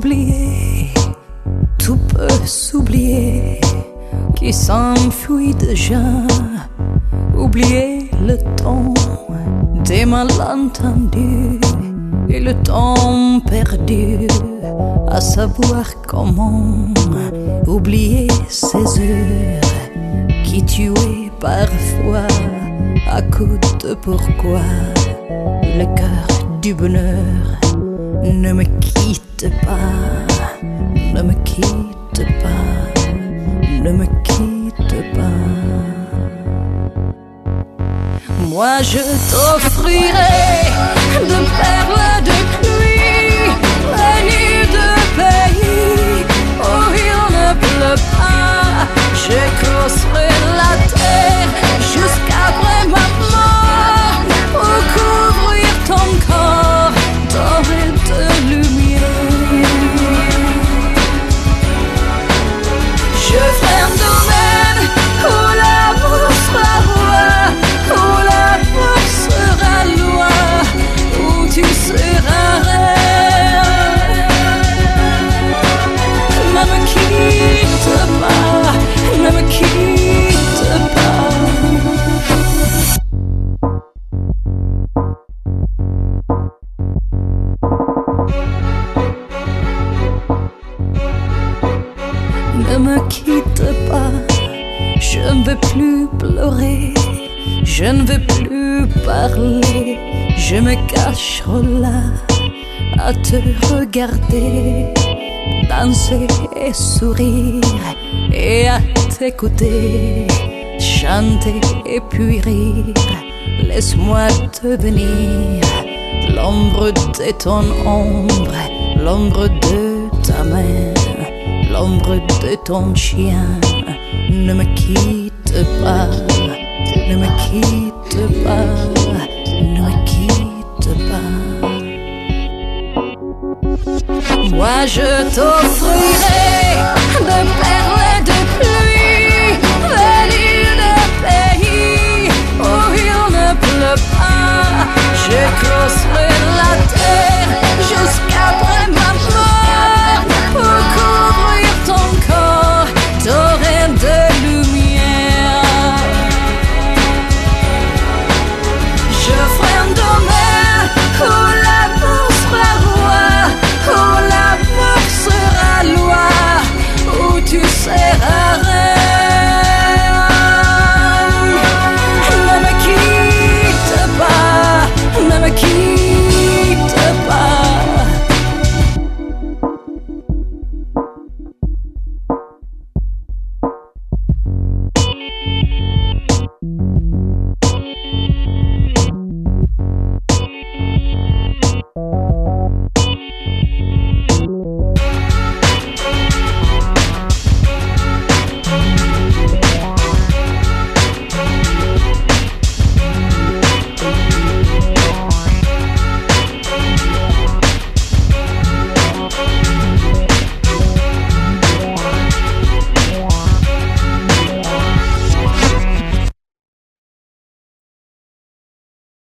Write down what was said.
oublier, tout peut s'oublier, qui s'enfuit déjà. Oublier le temps des malentendus et le temps perdu, à savoir comment oublier ces heures qui tuaient parfois à coups de pourquoi. Le cœur du bonheur, ne me quitte pas, ne me quitte pas, ne me quitte pas. Moi je t'offrirai de perles de pluie, venues de pays où il ne pleut pas. Je creuserai la terre jusqu'après ma mort pour couvrir ton corps doré de lumière. Je ferai un domaine où l'amour sera roi, où l'amour sera loi, où tu seras reine. Ne me quitte pas, ne me quitte pas. Ne me quitte pas, je ne veux plus pleurer, je ne veux plus parler, je me cache là à te regarder, danser et sourire et à t'écouter, chanter et puis rire. Laisse-moi devenir l'ombre de ton ombre, l'ombre de ta main, l'ombre de ton chien. Ne me quitte pas, ne me quitte pas, ne me quitte pas. Moi je t'offre